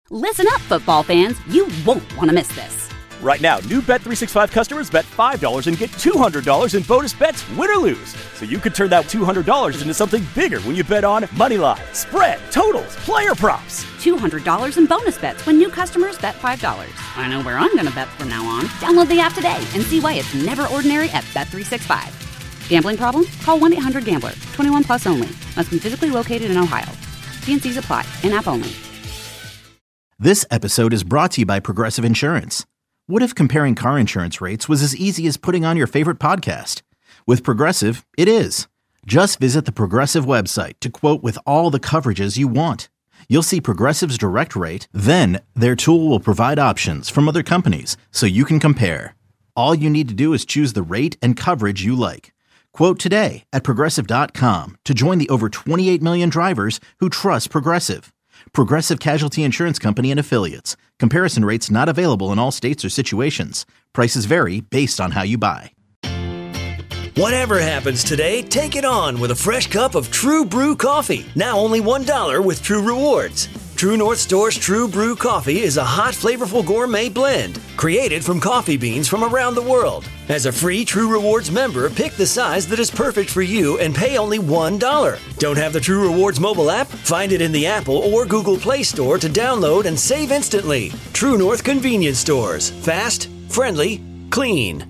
Listen up, football fans. You won't want to miss this. Right now, new Bet365 customers bet $5 and get $200 in bonus bets, win or lose. So you could turn that $200 into something bigger when you bet on moneyline, spread, totals, player props. $200 in bonus bets when new customers bet $5. I know where I'm going to bet from now on. Download the app today and see why it's never ordinary at Bet365. Gambling problem? Call 1-800-GAMBLER. 21 plus only. Must be physically located in Ohio. T&Cs apply. In-app only. This episode is brought to you by Progressive Insurance. What if comparing car insurance rates was as easy as putting on your favorite podcast? With Progressive, it is. Just visit the Progressive website to quote with all the coverages you want. You'll see Progressive's direct rate, then their tool will provide options from other companies so you can compare. All you need to do is choose the rate and coverage you like. Quote today at Progressive.com to join the over 28 million drivers who trust Progressive. Progressive Casualty Insurance Company and Affiliates. Comparison rates not available in all states or situations. Prices vary based on how you buy. Whatever happens today, take it on with a fresh cup of True Brew coffee. Now only $1 with True Rewards. True North Store's True Brew coffee is a hot, flavorful gourmet blend created from coffee beans from around the world. As a free True Rewards member, pick the size that is perfect for you and pay only $1. Don't have the True Rewards mobile app? Find it in the Apple or Google Play Store to download and save instantly. True North Convenience Stores. Fast, friendly, clean.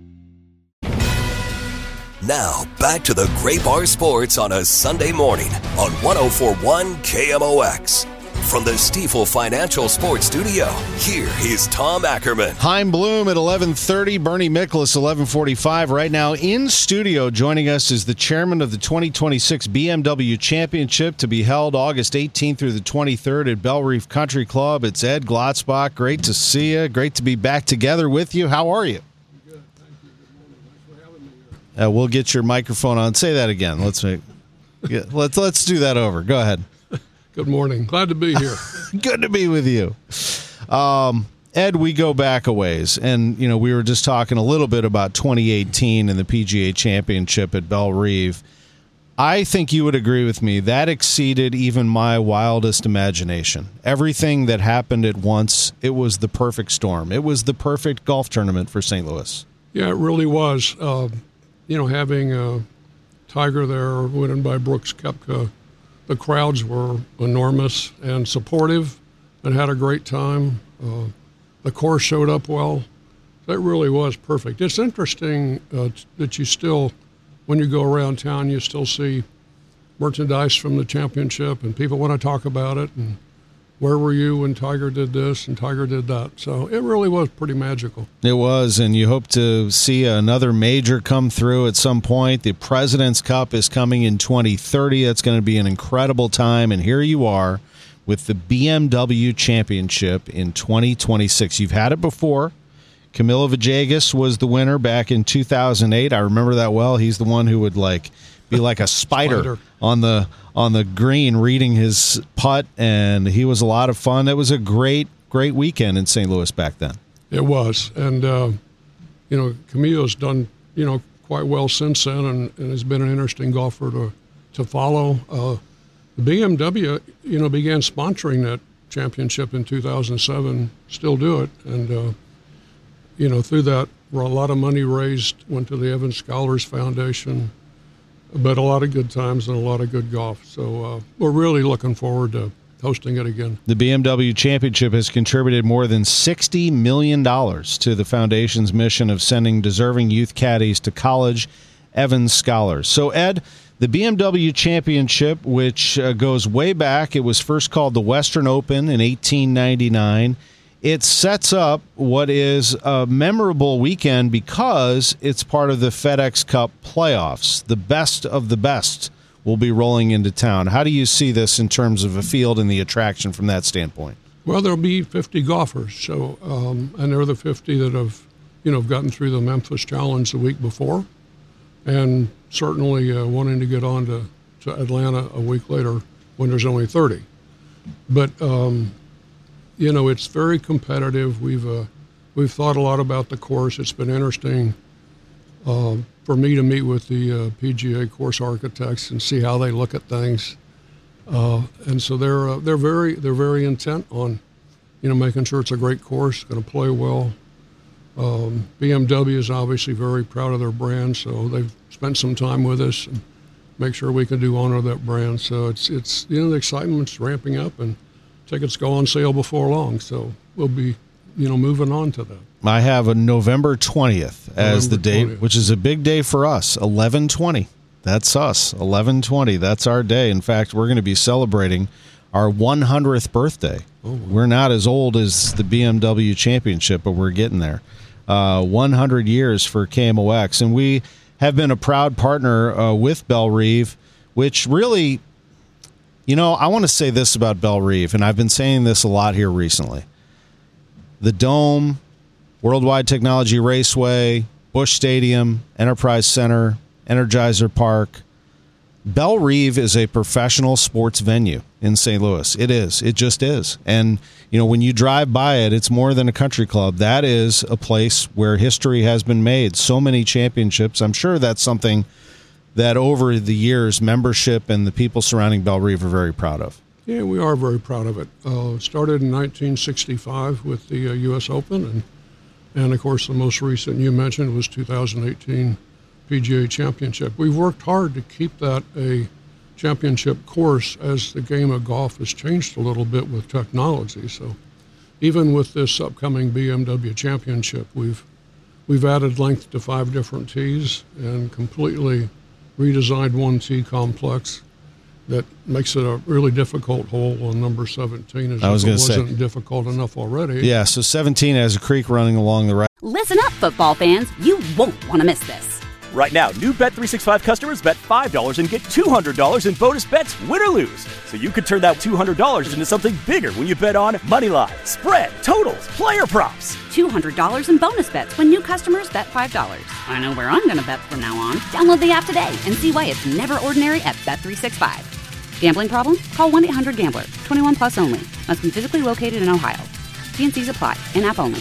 Now, back to the Gray Bar Sports on a Sunday morning on 104.1 KMOX. From the Stifel Financial Sports Studio, here is Tom Ackerman. Chaim Bloom at 11:30, Bernie Miklasz 11:45. Right now in studio, joining us is the chairman of the 2026 BMW Championship to be held August 18th through the 23rd at Belle Reef Country Club. It's Ed Glotzbach. Great to see you. Great to be back together with you. How are you? Good, thank you. Good morning. Thanks for having me here. We'll get your microphone on. Say that again. Let's do that over. Go ahead. Good morning. Glad to be here. Good to be with you. Ed, we go back a ways, and we were just talking a little bit about 2018 and the PGA Championship at Belle Reeve. I think you would agree with me. That exceeded even my wildest imagination. Everything that happened at once, it was the perfect storm. It was the perfect golf tournament for St. Louis. Yeah, it really was. Having Tiger there, winning by Brooks Koepka, the crowds were enormous and supportive and had a great time. The course showed up well. That really was perfect. It's interesting that you still, when you go around town, you still see merchandise from the championship and people want to talk about it and where were you when Tiger did this and Tiger did that. So it really was pretty magical. It was, and you hope to see another major come through at some point. The President's Cup is coming in 2030. That's going to be an incredible time, and here you are with the BMW Championship in 2026. You've had it before. Camilo Villegas was the winner back in 2008. I remember that well. He's the one who would be like a spider. on the green reading his putt, and he was a lot of fun. It was a great weekend in St. Louis back then. It was, and Camilo's done quite well since then, and has been an interesting golfer to follow. The BMW began sponsoring that championship in 2007. Still do it, and through that, a lot of money raised went to the Evans Scholars Foundation. But a lot of good times and a lot of good golf. So we're really looking forward to hosting it again. The BMW Championship has contributed more than $60 million to the foundation's mission of sending deserving youth caddies to college Evans Scholars. So, Ed, the BMW Championship, which goes way back, it was first called the Western Open in 1899. It sets up what is a memorable weekend because it's part of the FedEx Cup playoffs. The best of the best will be rolling into town. How do you see this in terms of a field and the attraction from that standpoint? Well, there'll be 50 golfers, so and they're the 50 that have gotten through the Memphis Challenge the week before, and certainly wanting to get on to Atlanta a week later when there's only 30. But it's very competitive. We've thought a lot about the course. It's been interesting for me to meet with the PGA course architects and see how they look at things. And so they're very intent on making sure it's a great course, going to play well. BMW is obviously very proud of their brand, so they've spent some time with us and make sure we can do honor that brand. So it's the excitement's ramping up, and tickets go on sale before long. So we'll be, moving on to that. I have a November 20th as the date, 20th. which is a big day for us. 11/20. That's us. 11/20. That's our day. In fact, we're going to be celebrating our 100th birthday. Oh, wow. We're not as old as the BMW Championship, but we're getting there. 100 years for KMOX, and we have been a proud partner with Bellerive, which really, I want to say this about Bellerive, and I've been saying this a lot here recently. The Dome, Worldwide Technology Raceway, Busch Stadium, Enterprise Center, Energizer Park. Bellerive is a professional sports venue in St. Louis. It is. It just is. And, when you drive by it, it's more than a country club. That is a place where history has been made. So many championships. I'm sure that's something that over the years, membership and the people surrounding Bellerive are very proud of. Yeah, we are very proud of it. Started in 1965 with the U.S. Open, and of course the most recent you mentioned was 2018 PGA Championship. We've worked hard to keep that a championship course as the game of golf has changed a little bit with technology. So even with this upcoming BMW Championship, we've added length to 5 different tees and completely redesigned one tee complex that makes it a really difficult hole on number 17, as I was if it gonna say. wasn't difficult enough already. Yeah, so 17 has a creek running along the right. Listen up, football fans. You won't want to miss this. Right now, new Bet365 customers bet $5 and get $200 in bonus bets, win or lose. So you could turn that $200 into something bigger when you bet on money line, spread, totals, player props. $200 in bonus bets when new customers bet $5. I know where I'm going to bet from now on. Download the app today and see why it's never ordinary at Bet365. Gambling problem? Call 1-800-GAMBLER. 21 plus only. Must be physically located in Ohio. T&Cs apply. In-app only.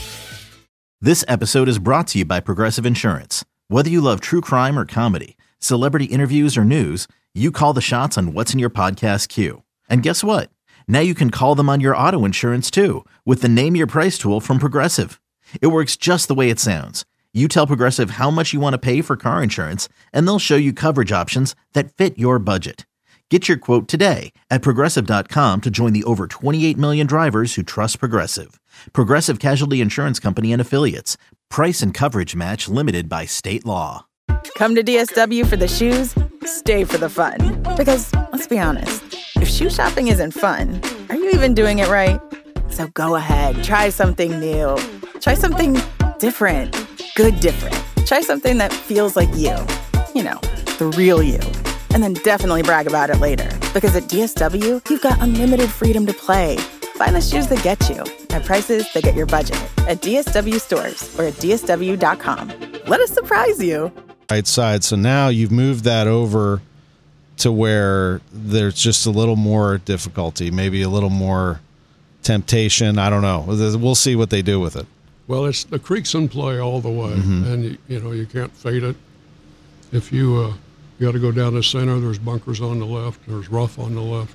This episode is brought to you by Progressive Insurance. Whether you love true crime or comedy, celebrity interviews or news, you call the shots on what's in your podcast queue. And guess what? Now you can call them on your auto insurance too with the Name Your Price tool from Progressive. It works just the way it sounds. You tell Progressive how much you want to pay for car insurance, and they'll show you coverage options that fit your budget. Get your quote today at Progressive.com to join the over 28 million drivers who trust Progressive. Progressive Casualty Insurance Company and Affiliates. Price and coverage match limited by state law. Come to DSW for the shoes, stay for the fun. Because, let's be honest, if shoe shopping isn't fun, are you even doing it right? So go ahead, try something new. Try something different. Good different. Try something that feels like you. The real you. And then definitely brag about it later. Because at DSW, you've got unlimited freedom to play. Find the shoes that get you at prices that get your budget at DSW stores or at DSW.com. Let us surprise you. Right side. So now you've moved that over to where there's just a little more difficulty, maybe a little more temptation. I don't know. We'll see what they do with it. Well, it's the creek's in play all the way, and you can't fade it. If you got to go down the center, there's bunkers on the left, there's rough on the left.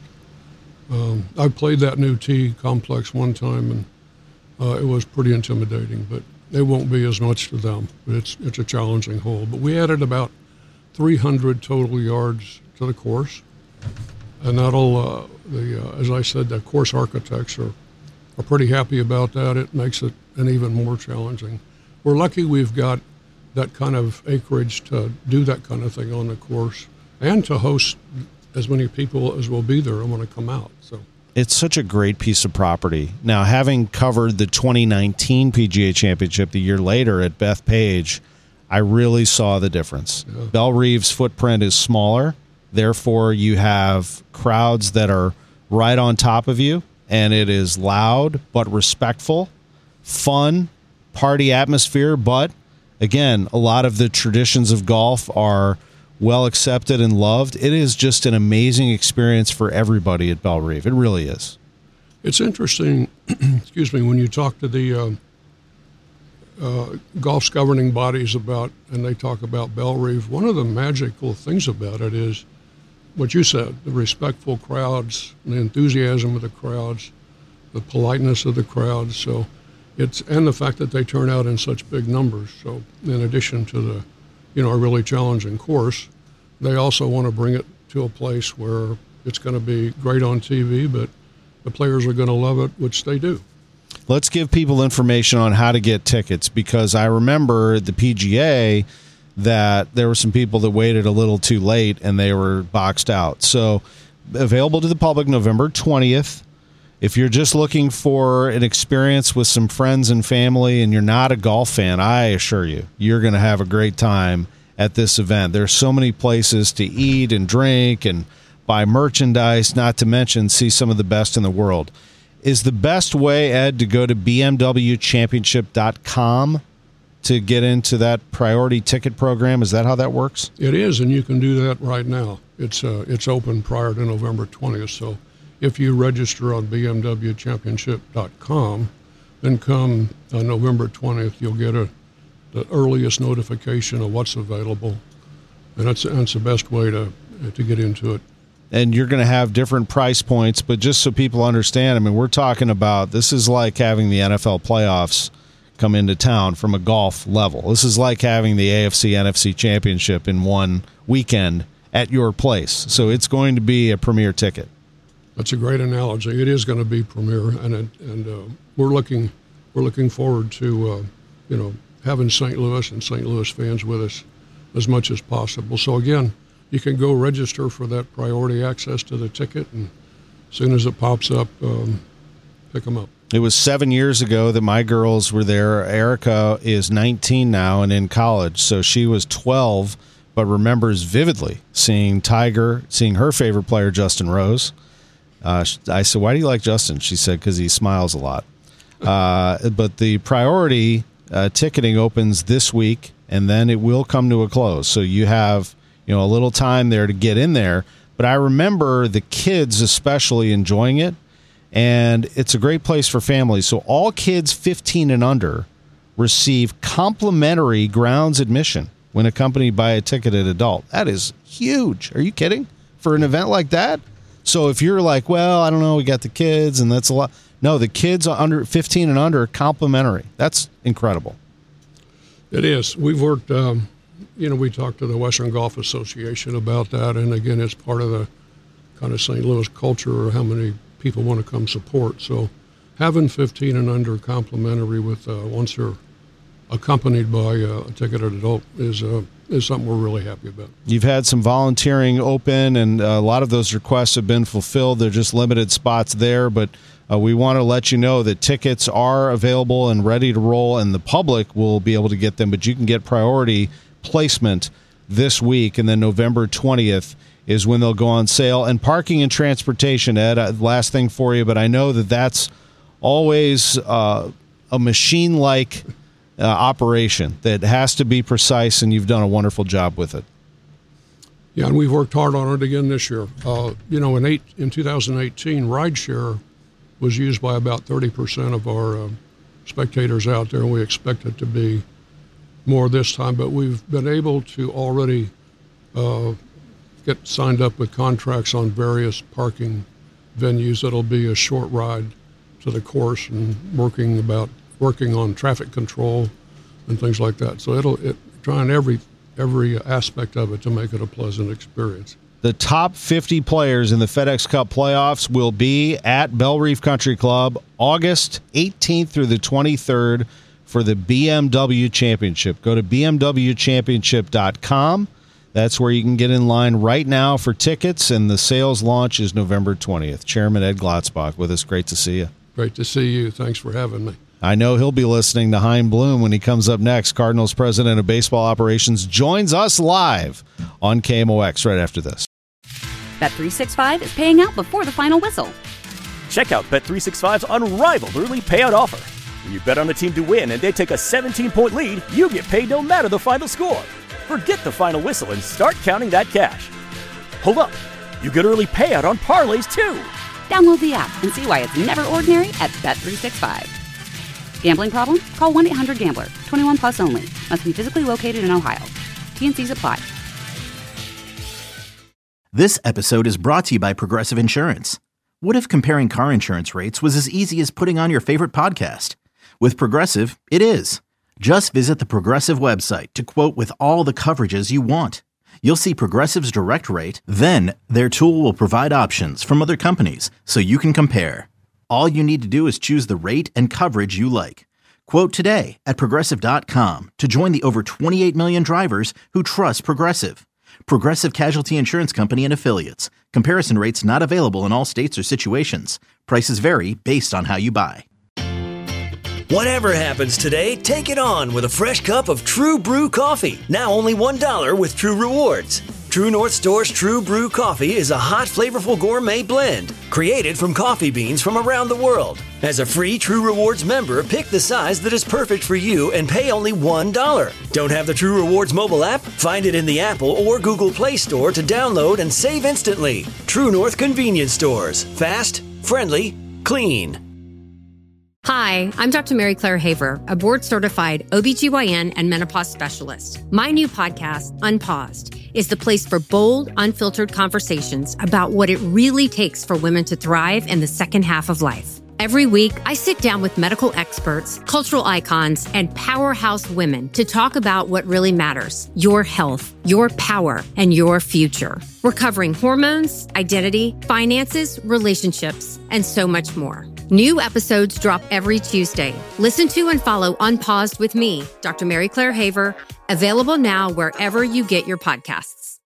I played that new tee complex one time, and it was pretty intimidating, but it won't be as much to them. But it's a challenging hole. But we added about 300 total yards to the course, and that'll as I said, the course architects are pretty happy about that. It makes it an even more challenging. We're lucky we've got that kind of acreage to do that kind of thing on the course and to host as many people as will be there and want to come out. So it's such a great piece of property. Now, having covered the 2019 PGA Championship the year later at Bethpage, I really saw the difference. Yeah. Bellerive's footprint is smaller. Therefore, you have crowds that are right on top of you, and it is loud but respectful, fun, party atmosphere. But, again, a lot of the traditions of golf are well accepted and loved. It is just an amazing experience for everybody at Bellerive. It really is. It's interesting, excuse me, when you talk to the golf's governing bodies about, and they talk about Bellerive, one of the magical things about it is what you said, the respectful crowds, the enthusiasm of the crowds, the politeness of the crowd. So and the fact that they turn out in such big numbers. So in addition to the, a really challenging course, they also want to bring it to a place where it's going to be great on TV, but the players are going to love it, which they do. Let's give people information on how to get tickets, because I remember at the PGA that there were some people that waited a little too late and they were boxed out. So available to the public November 20th. If you're just looking for an experience with some friends and family and you're not a golf fan, I assure you, you're going to have a great time at this event. There's so many places to eat and drink and buy merchandise, not to mention see some of the best in the world. Is the best way, Ed, to go to bmwchampionship.com to get into that priority ticket program? Is that how that works? It is, and you can do that right now. It's open prior to November 20th, so if you register on bmwchampionship.com, then come November 20th, you'll get the earliest notification of what's available, and that's the best way to get into it. And you're going to have different price points, but just so people understand, I mean, we're talking about, this is like having the NFL playoffs come into town from a golf level. This is like having the AFC NFC championship in one weekend at your place. So it's going to be a premier ticket. That's a great analogy. It is going to be premier, and we're looking forward to having St. Louis and St. Louis fans with us as much as possible. So again, you can go register for that priority access to the ticket, and as soon as it pops up, pick them up. It was 7 years ago that my girls were there. Erica is 19 now and in college, so she was 12, but remembers vividly seeing Tiger, seeing her favorite player, Justin Rose. I said, "Why do you like Justin?" She said, "Because he smiles a lot." But the priority ticketing opens this week, and then it will come to a close. So you have a little time there to get in there. But I remember the kids especially enjoying it, and it's a great place for families. So all kids 15 and under receive complimentary grounds admission when accompanied by a ticketed adult. That is huge. Are you kidding? For an event like that? So if you're like, well, I don't know, we got the kids, and that's a lot. No, the kids are under 15 and under complimentary. That's incredible. It is. We've worked, we talked to the Western Golf Association about that, and again, it's part of the kind of St. Louis culture, or how many people want to come support. So having 15 and under complimentary with once they're accompanied by a ticketed adult is something we're really happy about. You've had some volunteering open, and a lot of those requests have been fulfilled. They're just limited spots there, but we want to let you know that tickets are available and ready to roll, and the public will be able to get them, but you can get priority placement this week, and then November 20th is when they'll go on sale. And parking and transportation, Ed, last thing for you, but I know that that's always a machine-like operation that has to be precise, and you've done a wonderful job with it. Yeah, and we've worked hard on it again this year. In 2018, rideshare was used by about 30% of our spectators out there, and we expect it to be more this time. But we've been able to already get signed up with contracts on various parking venues that'll be a short ride to the course, and working on traffic control and things like that. So trying every aspect of it to make it a pleasant experience. The top 50 players in the FedEx Cup playoffs will be at Bell Reef Country Club August 18th through the 23rd for the BMW Championship. Go to bmwchampionship.com. That's where you can get in line right now for tickets, and the sales launch is November 20th. Chairman Ed Glotzbach with us. Great to see you. Great to see you. Thanks for having me. I know he'll be listening to Hein Bloom when he comes up next. Cardinals president of baseball operations joins us live on KMOX right after this. Bet365 is paying out before the final whistle. Check out Bet365's unrivaled early payout offer. When you bet on a team to win and they take a 17-point lead, you get paid no matter the final score. Forget the final whistle and start counting that cash. Hold up. You get early payout on parlays, too. Download the app and see why it's never ordinary at Bet365. Gambling problem? Call 1-800-GAMBLER. 21 plus only. Must be physically located in Ohio. T&Cs apply. This episode is brought to you by Progressive Insurance. What if comparing car insurance rates was as easy as putting on your favorite podcast? With Progressive, it is. Just visit the Progressive website to quote with all the coverages you want. You'll see Progressive's direct rate, then their tool will provide options from other companies so you can compare. All you need to do is choose the rate and coverage you like. Quote today at Progressive.com to join the over 28 million drivers who trust Progressive. Progressive Casualty Insurance Company and Affiliates. Comparison rates not available in all states or situations. Prices vary based on how you buy. Whatever happens today, take it on with a fresh cup of True Brew coffee. Now only $1 with True Rewards. True North Store's True Brew coffee is a hot, flavorful gourmet blend created from coffee beans from around the world. As a free True Rewards member, pick the size that is perfect for you and pay only $1. Don't have the True Rewards mobile app? Find it in the Apple or Google Play Store to download and save instantly. True North Convenience Stores. Fast, friendly, clean. Hi, I'm Dr. Mary Claire Haver, a board-certified OBGYN and menopause specialist. My new podcast, Unpaused, is the place for bold, unfiltered conversations about what it really takes for women to thrive in the second half of life. Every week, I sit down with medical experts, cultural icons, and powerhouse women to talk about what really matters: your health, your power, and your future. We're covering hormones, identity, finances, relationships, and so much more. New episodes drop every Tuesday. Listen to and follow Unpaused with me, Dr. Mary Claire Haver, available now wherever you get your podcasts.